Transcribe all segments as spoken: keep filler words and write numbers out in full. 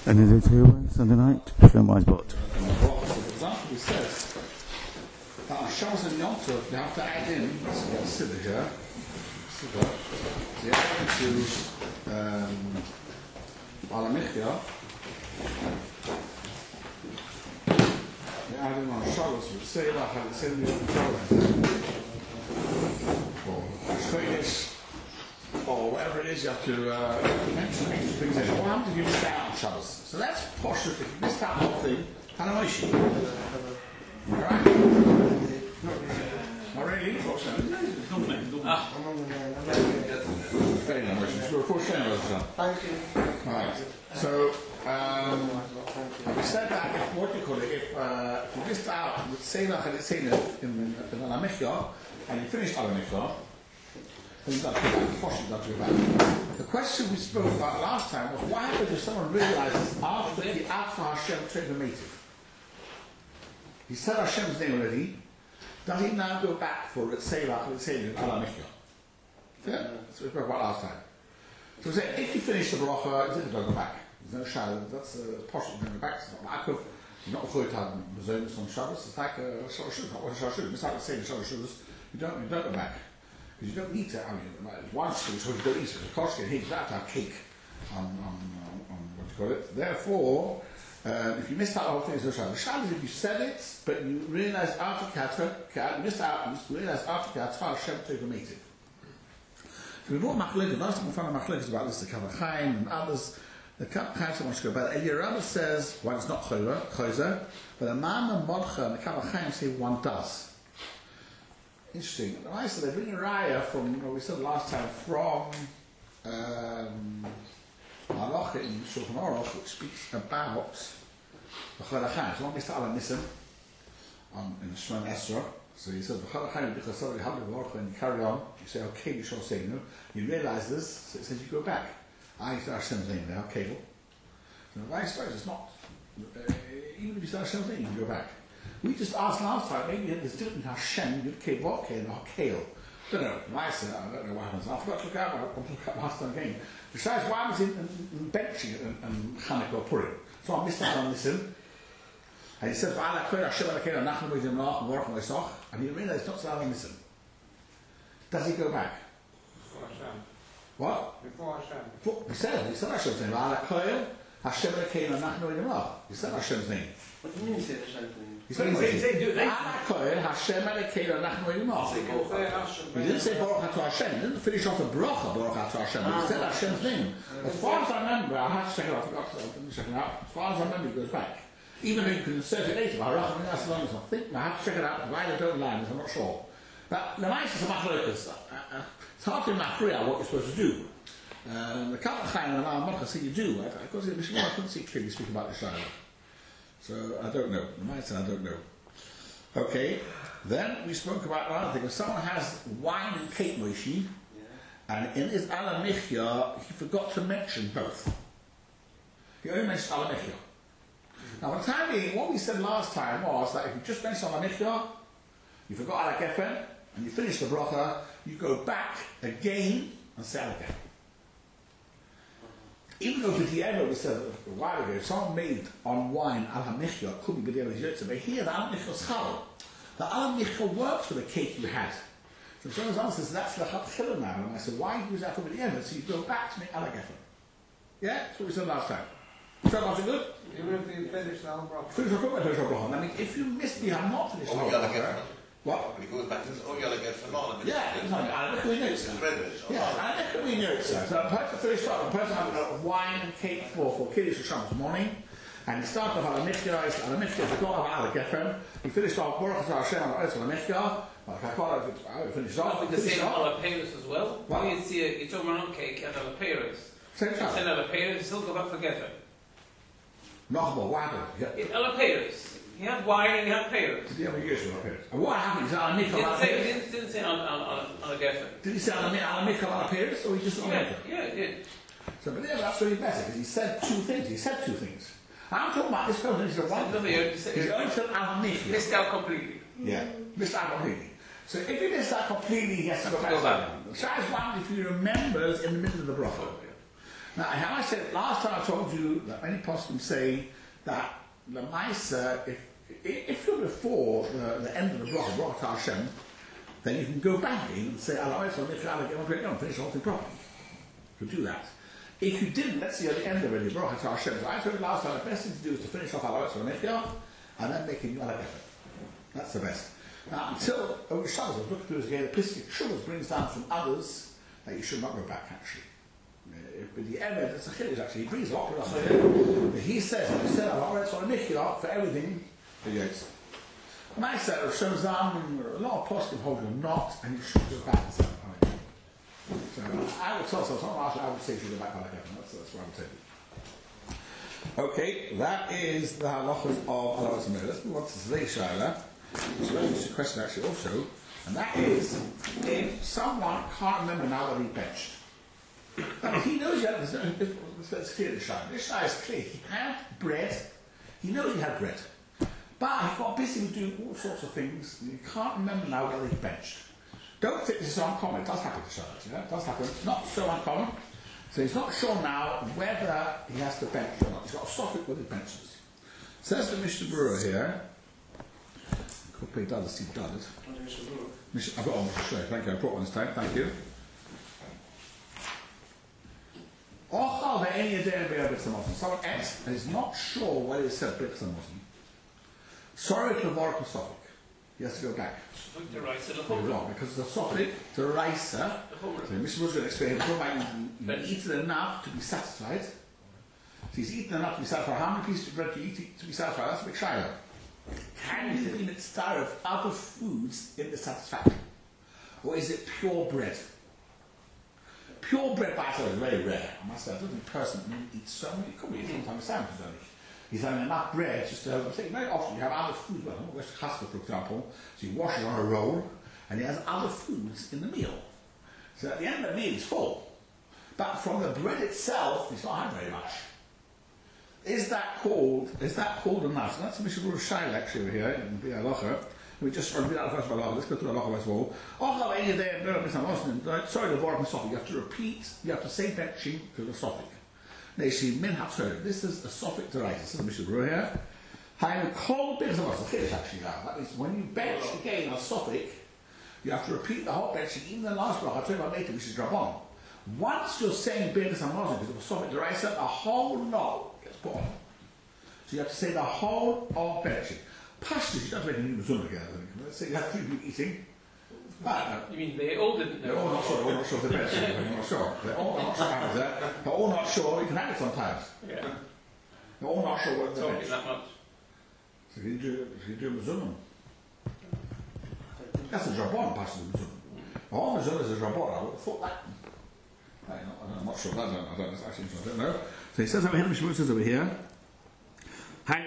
Any day takeaway, Sunday night, Shem Weisbot. In the Brachos, for example, it says that on Shabbos and Yom Tov, you have to add in, let's get Siddur here, Siddur, so you add into um, Al HaMichya, you add in on Shabbos, with Selah, have the same Yom Tov, or Shchodesh, or whatever it is, you have to uh, mention extra things in. What happens if you miss out on Shabbos? So that's posh. If you missed out on the whole thing, Hanamoshi. Alright? Not really? Ah. Very nice. We're four sharing Thank you. Alright. So, um, we said that if, what do you call it, if, uh, if you missed out with Selah and Selah in Al HaMichya, and you finished Al HaMichya, then you've got to go back. Posh, you've got to go back. The question we spoke about last time was what happens if someone realizes after the after Hashem Treva Mativ? He said Hashem's name already. Does he now go back for it? Selah, let's say in Al HaMichya? Yeah, that's what we spoke about last time. So we say if you finish the bracha, you don't go back. There's no shadow. That's uh, posh. You don't go back. It's not Yaakov. You're not going to have Mazonos on Shabbos. It's like a Shabbos. Not what Shabbos. It's like the same Shabbos. You don't. You don't go back. Because you don't need to, I mean, one school, so you don't eat it. Of course, you have to have cake on, on, on, on what you call it. Therefore, um, if you missed out on the whole thing, it's no Shabbos. Shabbos is if you said it, but you realised after Kata, you missed out, you realised after Kata, Hashem Tova Mativ. So we brought Machlekes, last time we found a Machlekes about this, the Kavach Chaim and others. The Kavach Chaim so much to go about it. Eliyah Rabbah says, one is not Chozer, but a man and Modcha and the Kavach Chaim say one does. Interesting. I said they bring a raya from what we said last time from um, Halacha in Shulchan Aruch, which speaks about the Chalachim. So when we start on Nissen, on in Shemon Esra, so he says the Chalachim b'chasad v'hamid and you carry on. You say okay, you shall say no. You realise this, so it says you go back. I used to Hashem's name there, Kavel. So vice versa, it's not. Uh, even if you start Hashem's name, you can go back. We just asked last time, maybe there's different between Hashem, Yud Kei Vot Kei, and Hakel. I don't know. I said, I don't know what happens. I forgot to look out. I'll look up last time again. Besides, what happens in, in, in benching and, and Chanukah or Purim? So I missed out on this in. And he said, V'ala Kver Hashem Elokeinu Nachnu B'Yom Lach V'Orach V'Yisach. And he realized not to allow him listen. Does he go back? Before Hashem. What? Before Hashem. Before, he said it. He said Hashem's name. V'ala Kver Hashem Elokeinu Nachnu B'Yom Lach. He said Hashem's name. What do you mean say Hashem's name? He said Hashem Elokeinu Nachnu B'Yom Lach. He didn't say Baruch Atah Hashem. He didn't finish off the bracha Baruch Atah Hashem. He said Hashem's name. As far as I remember, I have to check it out. I forgot to check it out. As far as I remember, he goes back. Even though you can insert it later, but I think I have to check it out. Why I don't line, I'm not sure. But the nice is a machlokes. It's hard to machria what you're supposed to do. Um, the Kavach Chaim and Al HaMichya say you do. I couldn't see clearly speak about the Shiloh. So I don't know. The might say I don't know. Okay. Then we spoke about another thing. If someone has wine and cake moishi, and in his Al HaMichya, he forgot to mention both. He only mentioned Al HaMichya. Now, for the time being, what we said last time was that if you just mentioned Al HaMichya, you forgot Al HaGefen, and you finish the bracha, you go back again and say Al HaGefen. Even though B'di'eva, we said a while ago, if someone made on wine Al HaMichya, it could be B'di'eva Yotze, but here the Al HaMichya is chal. The Al HaMichya works for the cake you had. So someone's answer says, that's the Chatchila now. And I said, why use that for B'di'eva? So you go back to make Al HaGefen. Yeah? That's what we said last time. So that's good? Even if you finish the whole bracha. Finish the whole bracha. I mean, if you missed the, I'm not finished the whole bracha. What? When he goes back to this, oh, you'll get for not. Yeah, exactly. I look at the notes. Yeah, I look at the notes. So a person finished up, a person had a wine and cake for, for Kiddush or Shabbos morning, and he started off Al HaMichya, Al HaMichya, he got off Al HaGefen, he finished off Baruch Atah Hashem Al HaMichya, like I call it, I finished off. We can say Al HaPeirus as well. What? You see, you told me on cake and Al HaPeirus. Same time. Send Al HaPeirus, you still go back for Gefen. Not about what happened. In Al HaPeirus. He had wine and he had Peirus. Did he have a use of Peirus? And what happened is Al HaMichya He Al didn't say, he HaPeirus. didn't, didn't say on, on, on, on a Gefen. Did he say Al HaMichya Al HaPeirus, or he just Al Yeah, HaMichya? yeah, he did. So, but yeah, that's really better, because he said two things. He said two things. I'm talking about this person who's a one. He's only said Al HaMichya. Missed out completely. Yeah, missed out completely. So if he missed out completely, he has to go back. So as one, if he remembers in the middle of the bracha. Now, how I said last time, I told you that many poskim say that the Maisa, if if you're before the, the end of the bracha, bracha Hashem, then you can go back in and say, "Allah, so if you have to get on, finish the whole thing properly." You could do that. If you didn't, let's see at the end of it, bracha Hashem. So I told you last time, the best thing to do is to finish off Allah, so and then make a new Allah. That's the best. Now, until over Shabbos, I was looking through his game, the Pesach Shabbos brings down from others that you should not go back actually. But the evidence, the Chiddush actually, he brings a lot of us. He says, he said, I've already sort of make it up for everything. Yes. And I said, it shows down, a lot of poskim hold you not, and you should go back to some point. So I would tell someone, I would say you should go back to like heaven. That's, that's what I would say. Okay, that is the halachas of Allah Subhanahu. Let's move on to today's shaila, which is a very question actually also, and that is, if someone can't remember now that he benched. Now, he knows he had, let's clear the shine. This shine is clear. He had bread. He knows he had bread. But he got busy with doing all sorts of things. You can't remember now whether he benched. Don't think this is so uncommon. It does happen to Shabbat, you know? It does happen. It's not so uncommon. So he's not sure now whether he has to bench or not. He's got to stop it with his benches. Says the Mishnah Berurah here. Could play Dallas, Steve Dallas. I've got one, Mishnah Berurah. Thank you. I brought one this time. Thank you. Someone ate and is not sure whether he said Birchas Hamazon. Sorry to Levorach Sofik. He has to go back. Wrong, because the Sofik, the Raisa, so Mishnah was going to explain, he eats enough to be satisfied. So he's eaten enough to be satisfied. How many pieces of bread do you eat to be satisfied? That's a big shaila. Can you be mitzvah of other foods in the satisfaction? Or is it pure bread? Pure bread by itself is very rare. I must say, I don't think a person eats so many. It could be sometimes sandwiches only. He's having enough bread just to, I think very often you have other food. Well, West Casper, for example, so you wash it on a roll, and he has other foods in the meal. So at the end of the meal, he's full. But from the bread itself, he's not had very much. Is that called, is that called enough? So that's a Mishnah Berurah Shaila actually over here, in the halacha. We just read out the first halacha. Let's go to the halacha as well. Sorry, the Levorach Sofik. You have to repeat, you have to say benching to the Sofik. This is a Sofik Deraisa. This is the Mishnah Berurah here. Actually, that means when you bench again a Sofik, you have to repeat the whole benching, even the last bracha. I'll tell you about later, which is Rabban. Once you're saying Birchas Hamazon, because of Sofik Deraisa, a whole lot gets put on. So you have to say the whole of benching. Pashtus, you don't have to make a new mazunah again. Let's say you have three people eating. Uh, you mean they all didn't know? They're all not sure. They're all not sure if they're better. They're not sure. They're all not sure how that. They're all not sure. You can have it sometimes. Yeah. They're all not sure what they're Talking that much. So you do, you do a mazunah. That's a Rabban Pashtus mazunah. All mazunah is a Rabban. I would have thought that. I'm not sure. I don't. I don't. Actually, I don't know. So he says over here. Mishnah says over here. And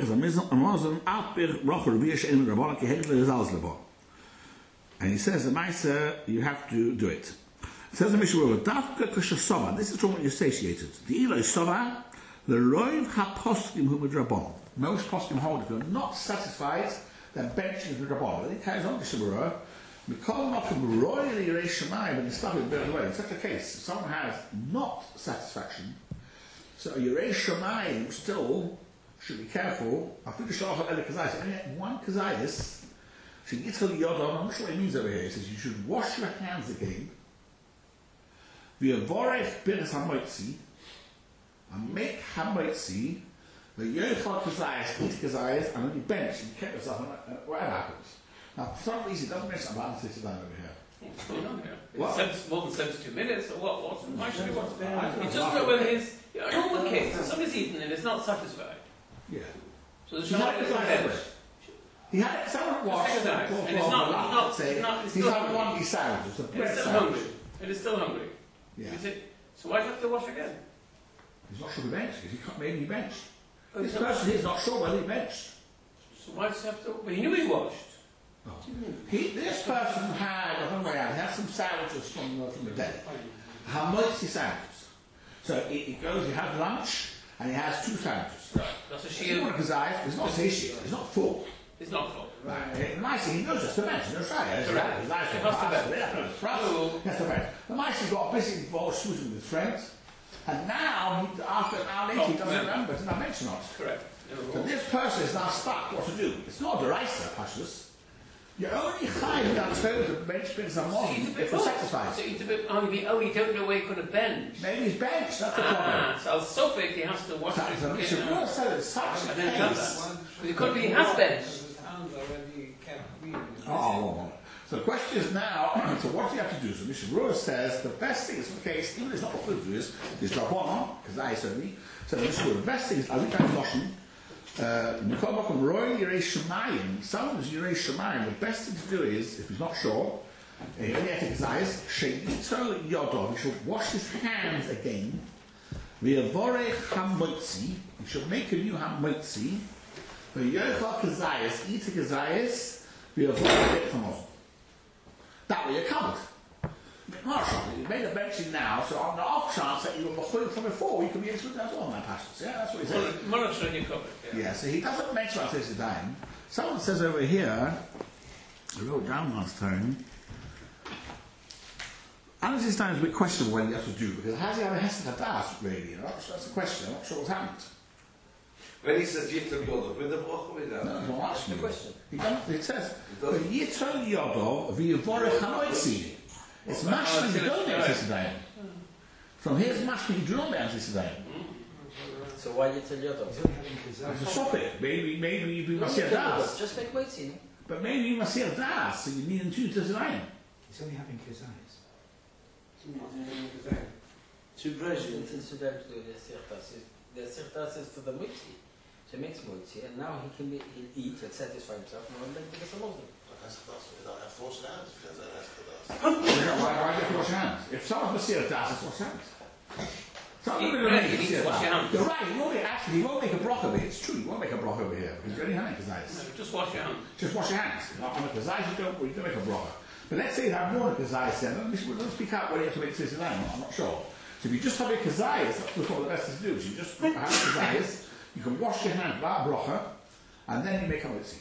he says, the Maisa, you have to do it. It says the Mishnah Berurah, this is from what you're satiated. The Eloi Sova, the Roiv HaPoskim Hu Midrabon. Most poskim hold, if you're not satisfied, then benching is Midrabon. But then it carries on Mishnah Berurah. We call them up from royally Yerei Shamayim, but it's not in the way. In such a case, if someone has not satisfaction, so Yerei Shamayim still should be careful. I think the Shalach Ele Kazayis, only one Kazayis, so Yitzchak Yodon, I'm not sure what he means over here. He says you should wash your hands again, v'yavorech Birchas Hamotzi, and make Hamotzi, v'yochal Kazayis, eat Kazayis, and then you bench, and you keep yourself, and whatever happens. Now, for some reason, it doesn't mention about the down over here. What's going on here? What? It's more than seventy-two minutes, or what? What's, why should we watch that? You just know whether his, you know, in all the cases, somebody's eaten and is not satisfied. Yeah. So the He had Shabbat it is on like bench. that. He had someone washed Just and like that. poured And it's oil not- on the it's lap, not- say, it's not- it's he's still had hungry. one piece sandwich, it's a It bread is still sandwich. hungry. It is still hungry. Yeah. Is it? So why do you have to wash again? He's not sure he benched, because he can't, maybe he benched. Oh, This he's not- person here is not sure whether he benched. So why does he have to? Well, he knew he washed. No. He, this person had, I don't know, he had some sandwiches from, uh, from the day. How much he sandwiches? So he, he goes, he has lunch, and he has two sandwiches. Right. That's a He's shield. not his eyes, he's not satiated, he's not full. It's not full. Right. Nicely, he knows just to bench, he knows right. His eyes, his eyes He are has to bench. fast, yeah, thrust. Oh. He has to bench. The Meister got busy involved shooting with his friends, And now, he, after an hour later, he doesn't Oh, remember to not mention it. Correct. So this person is now stuck what to do. It's not a deraisa, Pashtus. You're only chayiv in that terms of bench pins and more if you're sacrificed. So he's a bit arguing, oh, you don't know where you're going to bend. Maybe he's benched, that's the problem. Ah, so Sophic, he has to watch So, it. so and Mishnah get Berurah out. said it's such a And then does case. that. But it could be he has benched. His hands already kept clean. Oh, oh, oh. So the question is now, so what do you have to do? So Mishnah Berurah says the best thing is for the case, even if it's not what to do is, is drop on, because I certainly. So the Mishnah Berurah, the best thing is, I think I'm Loshen, Uh, Roy Yirei Shemayim, someone who's Yirei Shemayim, the best thing to do is, if he's not sure, he only has to take his eyes, She'yitol Yodov, he should wash his hands again, V'yavorech HaMotzi, he should make a new HaMotzi, V'yochal Kazayas, eat a Kazayas, V'yavorech HaMotzi. That way you're covered. Marshall, you made a benching now, so on the off chance that you were mechuyev from before, you can be excluded as well, my passions. Yeah, that's what he says. Monitoring your cover. Yeah. Yeah, so he doesn't mention about this time. Someone says over here, I wrote down last time, and this time is a bit questionable what he has to do, because has he have a hesed hadas, really? You know? So that's the question, I'm not sure what's happened. When he says Yitol Yodov, with the broch with No, that. that's what I'm asking The you. question. He doesn't, it says, doesn't. Yitol Yodov v'yavorech hanoitzi. It's Well, mashma it's you don't in make a- Sisadayim. From here's mashma you do not make Sisadayim. So why you tell Yodov? It's a sophik. Maybe, maybe you do Masir Das. Just make Moitzi. But maybe you Masir Das, so you need two to Sisadayim. He's only having his eyes. Two brezies. It's in Sudan to do the Sirtas. The Sirtas is for the Moitzi. So he makes Moitzi, and now he can be, he'll eat and satisfy himself, and then he gets a Muslim. That's the dust. We don't have to wash our hands because that's the dust. Why, why do you have to wash your hands? If someone's Masir Das, it's wash your hands. Someone's He- going to he make needs to Masir wash your Das. hands. You're right, you won't make, actually, you won't make a broch over here. It's true, you won't make a broch over here, because you're already having Kazayas. No, just wash your hands. Just wash your hands. On a Kazayas, you don't, you don't make a broch. But let's say you have more Kazayas then, let me speak out what you have to make this line, I'm not sure. So if you just have your Kazayas, that's what the best is to do. So you just have Kazayas, you can wash your hands without brocha, and then you make a mitzi.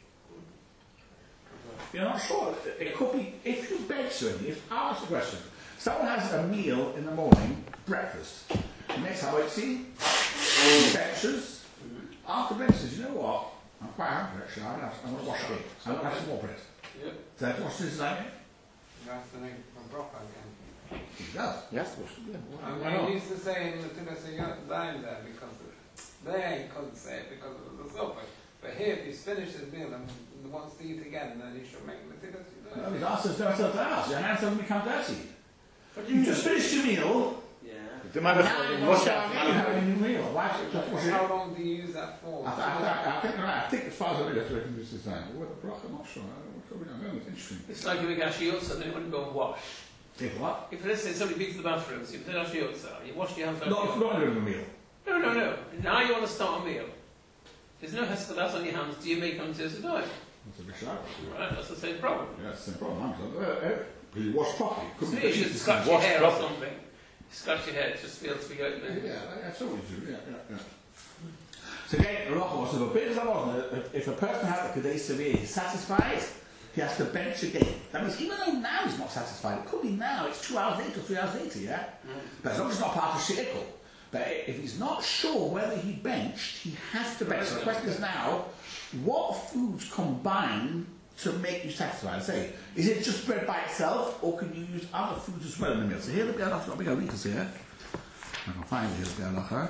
You're not sure. It could be, if you bench something, if, I'll ask the question. Someone has a meal in the morning, breakfast. He makes a mitzi, he benches. After benches, you know what? I'm quite hungry actually, I'm going to, I'm going to wash it. I'm going to have some more bread. Yep. Does that wash this like it? You have to make from brocha again. He does. Yes, wash it. Yeah. And Why he not? used to say in the Tennessee dying there because of, there he couldn't say it because of the sofa. But here, if he's finished his meal and wants to eat again, then he should make the Tennessee No, his dying. answer is don't tell the house. Your hands haven't become dirty. You just finished your meal. Yeah. The Now man you wash wash out. out. You have a new meal. Why should you just wash it? How long do you use that for? I, th- I, th- I think right. I think as far as I know, that's what I can do this time. What the broch? I'm not sure. I'm not sure. I know it's interesting. It's like if you get Ashiyotza, then you wouldn't go and wash. If what? If let's say somebody beats the bathroom, so you put Ashiyotza, you wash your hands like Not, not during the meal. No, no, no. Now you want to start a meal. There's no hesitadas on your hands. Do you make them to a That's a bit sharp. Right, that's the same problem. Yeah, that's the same problem. I'm sorry. Uh, uh, you wash properly. So Couldn't you eat should this scratch and your wash hair or properly. something. Scratch your hair, it just feels to be open. Yeah, that's what we do. Yeah, yeah, yeah. So again, the Rocha was if a person wasn't, if a person has a Kadei Severe, he's satisfied, he has to bench again. That means even though now he's not satisfied, it could be now, it's two hours later, three hours later, yeah? Mm. But as long as it's not part of Sheikl. But if he's not sure whether he benched, he has to bench. So the question is now, what foods combine to make you satisfied? Say, is it just bread by itself, or can you use other foods as well in the meal? So here the Bialach, I'll be going to here. I can find it here, the Bialach.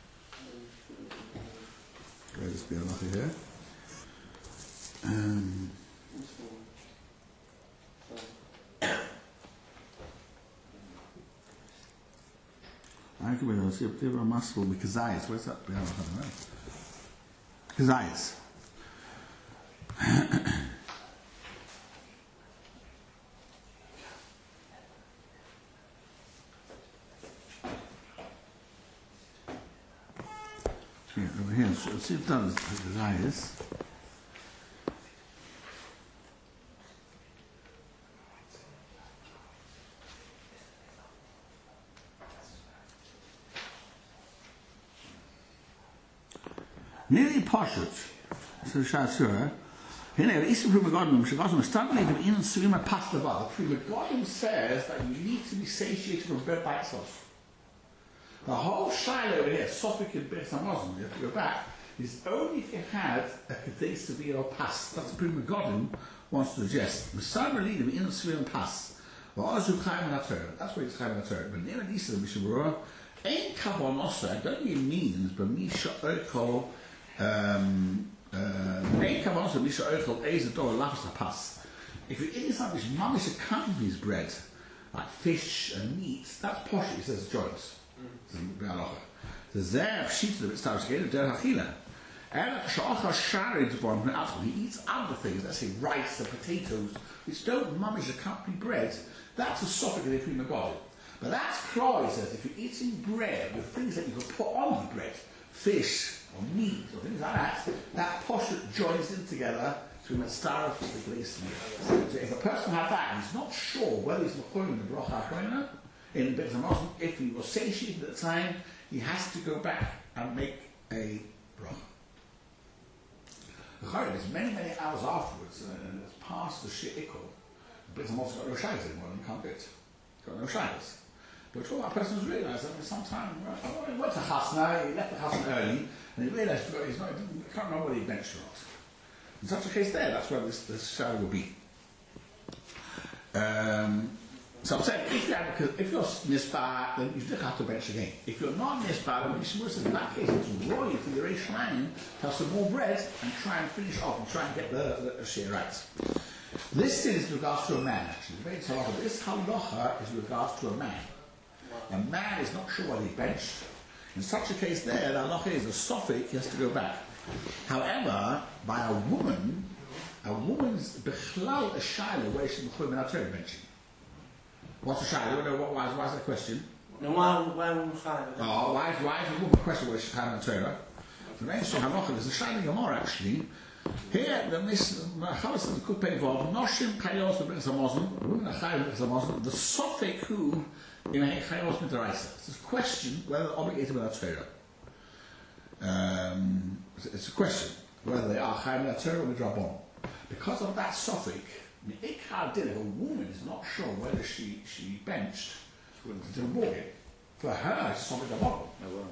Where's this Bialach here? Um, I can be able to see if they were a muscle because eyes. Where's that? Because eyes. Yeah, over here. So see if that is his eyes. Nearly Pashut, so Shasura. Here, the Eastern Prima Godum, Shagatum, starting to in Swima Pastava. The Prima Godum says that you need to be satiated from bread by itself. The whole shiloh over here, Sophic and Beth Hamazon, you have to go back, is only if you had a Kadei Severe or Pass. That's the Prima Godin wants to suggest. Messiah leader in Severe and Pass. That's where it's Chaim and Torah. But near Lisa, the Mishabura, ain't Kavon also, I don't think it means, but Misha Oichol, um, ain't Kavon also, Misha Oichol, Ezador, Lafas Pass. If you're eating something which mamish accompanies bread, like fish and meat, that's posh, it says joints. The Zerb sheets of it starts again, Der Hachila. And Sha'acha Sharid Born, he eats other things, let's say rice and potatoes, which don't mamish accompany bread. That's a suffix of the Prima God. But that's Cloy says, if you're eating bread with things that you can put on the bread, fish or meat or things like that, that posh joins in together to a star of the place. So if a person had that and he's not sure whether he's Machoim in the Bracha HaKoina, in Beit HaMazon, if he was satiated at the time, he has to go back and make a Bracha. There's many, many hours afterwards, and it's past the She'ikol. Beit HaMazon got no shayas anymore, and you can't do it. Got no shayas. But what that person has realised, that sometime, well, he went to Hasna, he left the Hasna early, and he realised he's not, he can't remember whether he benched or not. In such a case there, that's where this, this shower will be. Um, so I'm saying, if you're, if you're nisbar, then you still have to bench again. If you're not nisbar, then you should, in that case, it's royal for your Reish Line to have some more bread and try and finish off and try and get the, the, the share right. This is with regards to a man, actually. This halacha is with regards to a man. A man is not sure whether he benched. In such a case there, the halacha is a suffix, he has to go back. However, by a woman, a woman's bechlal a shiloh where she's b'chuy min HaTorah benching. What's a shiloh? What, why, why is that a question? No, why, why woman shiloh? Oh, why, why is a woman a question where she's b'chuy min HaTorah? The main story halacha, there's a shiloh Gemara actually. Here, the this Chalas of the Kupe involved Noshim Chayos the B'nei Hamazon, women are Chayos the B'nei Hamazon. The suffix who in a Chayos Mitzvah. It's a question whether they're obligated with HaTorah. Um, it's a question whether they are Chayim Torah or Midrabon. Because of that suffix, the Ikar did if a woman is not sure whether she, she benched to the bargain. For her, it's something to model.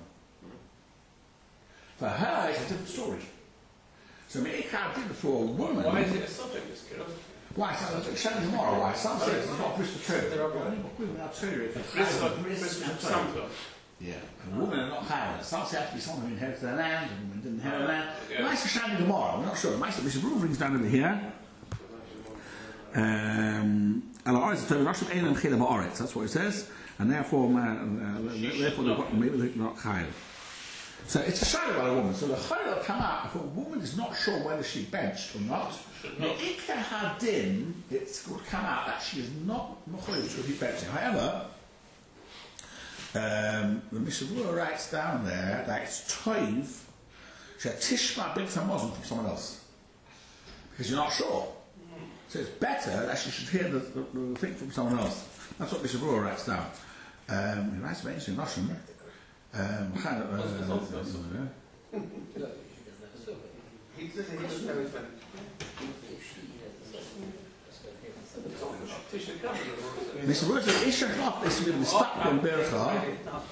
For her, it's a different story. So the Ikar did for a woman. Why is it a subject? It's curiosity. Why? It's showing tomorrow. Why? Some say it's not Bris Torah. They're only without Torah if it's Bris and Torah. Yeah, a woman are not Chayim. Some say it has to be someone who inherited their land, and women didn't inherit their land. It might be Shani tomorrow, we're not sure. It might be Mister brings down over here. Um, that's what it says, and therefore, uh, therefore they've got, maybe they're not Chayim. So it's a shadow by a woman. So the Chayim will come out if a woman is not sure whether she benched or not. The Ikka Hadin, it's going to come out that she is not Mechoyev to be benching. However, Um, the Mishavua writes down there that it's toiv shetishma b'nei Hamazon from someone else because you're not sure. So it's better that she should hear the, the, the thing from someone else. That's what Mishavua writes down. Um, he writes about it in Russian. Um, kind of, uh, uh, Mister Woods, is er af is with the stap van Berga.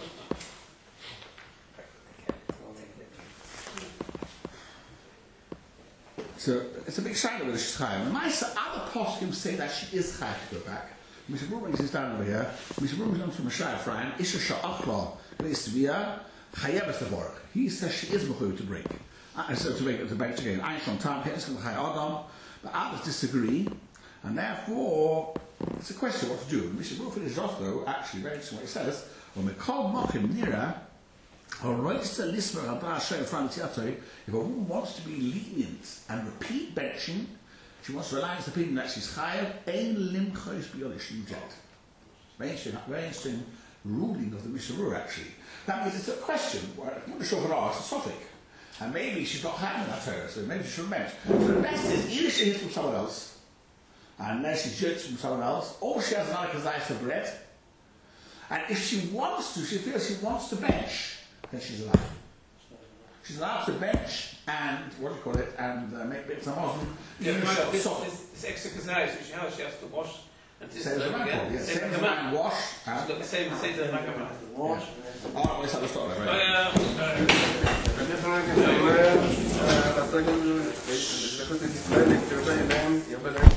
So it's a big shadow with the Shchaim. And my other poskim say that she is Chai to go back. Mister Rubin is down over here. Mister Rubin comes from a Shai Fran. Isha Sha'achla Reisvia Chayeves Taborach. He says she is Mechuyev to break. Uh, so to break to break again. I from Tam Heskel Chai Adam. But others disagree. And therefore, it's a question what to do. Mister Wilfred is also actually very interesting what he says. When we call Mochim Nira, or Royster Lismer Abba Shem Frantiato, if a woman wants to be lenient and repeat benching, she wants to rely on the opinion that she's Chayav, Ein Limchos Biolish Nujat. Very interesting, very interesting ruling of the Mishavur actually. That means it's a question, what the Shofarah is a suffix. And maybe she's not having that Torah, so maybe she should bench. So the best is either she hears from someone else, and then she judges from someone else, or she has another kazayas for bread. And if she wants to, she feels she wants to bench, then she's allowed. She's allowed to bench and, what do you call it, and uh, make bits of Muslim. Yeah, this, this, this extra kazayas which she has, she has to wash And just Same as a look again. man, yeah. Same Same as as a a man, man. wash. Huh? Look the same, same as a man. Wash. Oh, well, it's at the start of it, Oh right? yeah. Jag kan fråga, eh, vad säger du? Det är det är inte väldigt, jag vet inte, jag vet inte.